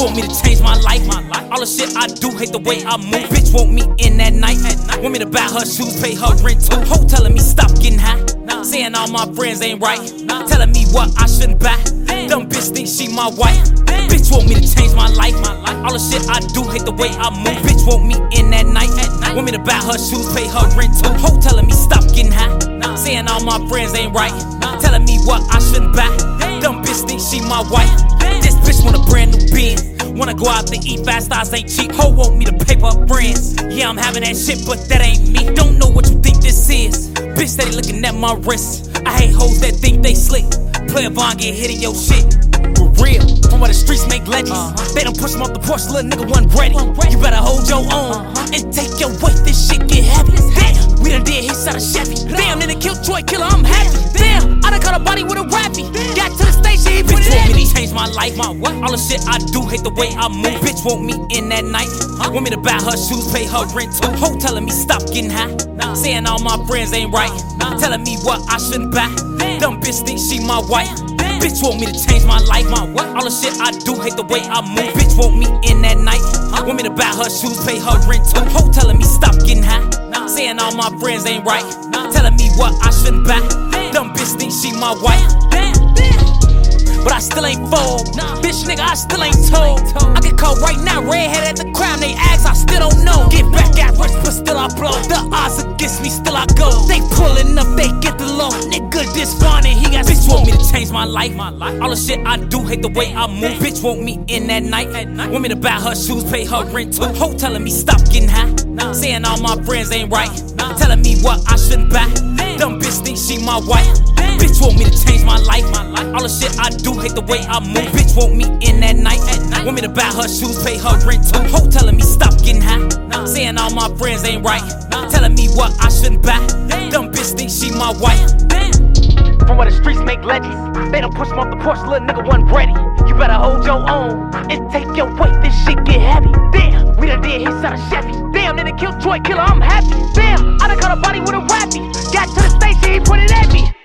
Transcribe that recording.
want me to change my life. All the shit I do, hate the way I move. Bitch want me in that night. Want me to buy her shoes, pay her rent too. Ho telling me stop getting high. Saying all my friends ain't right. Telling me what I shouldn't buy. Dumb bitch think she my wife. Bitch want me to change my life. All the shit I do, hate the way I move. Bitch want me in that night. Want me to buy her shoes, pay her rent too. Ho telling me stop getting high. Saying all my friends ain't right. Telling me what I shouldn't buy. Dumb bitch think she my wife. This bitch want a brand new Benz. Wanna go out to eat, fast stars ain't cheap. Ho want me to paper up friends. Yeah, I'm having that shit, but that ain't me. Don't know what you think this is. Bitch steady looking at my wrist. I hate hoes that think they slick. Player Vaughn get hit in your shit. For real, from where the streets make legends. They don't push him off the porch, little nigga wasn't ready. You better hold your own and take your weight, this shit get heavy. Damn, we done did hits out of Chevy. Damn, then they killed Troy Killer, I'm happy. Damn, I done caught a body with a rappy. Got to the station, he put it in me. Change my life, all the shit I do, hate the way I move. Bitch want me in that night. Want me to buy her shoes, pay her rent too. Ho telling me stop getting high. Saying all my friends ain't right. Telling me what I shouldn't buy. Dumb bitch think she my wife. Bitch want me to change my life. All the shit I do, hate the way I move. Bitch want me in that night. Want me to buy her shoes, pay her rent too. Ho telling me stop getting high. Saying all my friends ain't right. Telling me what I shouldn't buy. Dumb bitch think she my wife. But I still ain't fold. Bitch nigga, I still ain't told. I get caught right now, redhead at the crime. They ask, I still don't know. Get back at rich, but still I blow. The odds against me, still I go. They pulling up, they get the low. Nigga, this fun and he got bitch want me to change my life. All the shit I do, hate the way I move. Bitch want me in that night. Want me to buy her shoes, pay her rent too. Ho telling me stop getting high. Saying all my friends ain't right. Telling me what I shouldn't buy. Dumb bitch think she my wife. Bitch want me to change my life. All the shit I do, hate the way I move. Bitch want me in that night. Want me to buy her shoes, pay her rent too. Ho telling me stop getting high. Saying all my friends ain't right. Telling me what I shouldn't buy. Dumb bitch think she my wife. From where the streets make legends. They don't push him off the porch, little nigga wasn't ready. You better hold your own and take your weight, this shit get heavy. Damn, we done did hits out of Chevy. Damn, then they killed Troy Killer, I'm happy. Damn, I done caught a body with a rappy. Got to the station, he put it at me.